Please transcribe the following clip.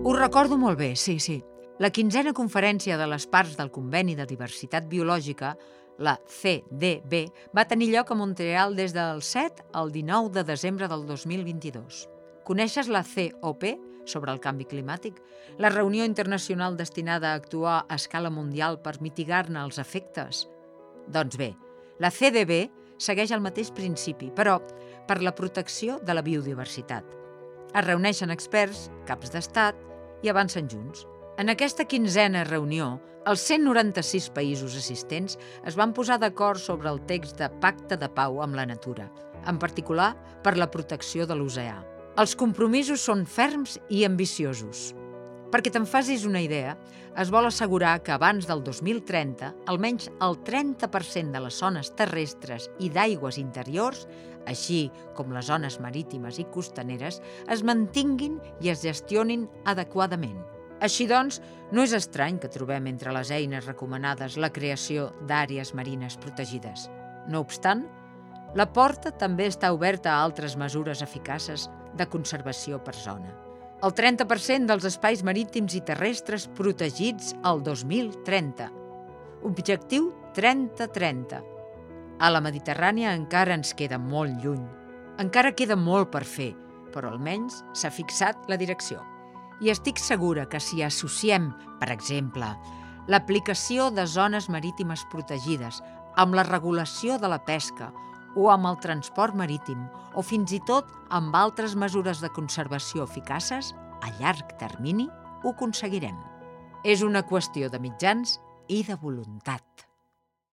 Ho recordo molt bé, sí. La 15a conferència de les parts del Conveni de Diversitat Biològica, la CDB, va tenir lloc a Montreal des del 7 al 19 de desembre del 2022. Coneixes la COP sobre el canvi climàtic? La reunió internacional destinada a actuar a escala mundial per mitigar-ne els efectes? Doncs bé, la CDB segueix el mateix principi, però per la protecció de la biodiversitat. Es reuneixen experts, caps d'estat i avancen junts. En aquesta 15a reunió, els 196 països assistents es van posar d'acord sobre el text de Pacte de Pau amb la Natura, en particular per la protecció de l'oceà. Els compromisos són ferms i ambiciosos. Perquè te'n facis una idea, es vol assegurar que abans del 2030 almenys el 30% de les zones terrestres i d'aigües interiors, així com les zones marítimes i costaneres, es mantinguin i es gestionin adequadament. Així doncs, no és estrany que trobem entre les eines recomanades la creació d'àrees marines protegides. No obstant, la porta també està oberta a altres mesures eficaces de conservació per zona. El 30% dels espais marítims i terrestres protegits al 2030. Objectiu 30-30. A la Mediterrània encara ens queda molt lluny. Encara queda molt per fer, però almenys s'ha fixat la direcció. I estic segura que si associem, per exemple, l'aplicació de zones marítimes protegides amb la regulació de la pesca o amb el transport marítim o fins i tot amb altres mesures de conservació eficaces, a llarg termini ho aconseguirem. És una qüestió de mitjans i de voluntat.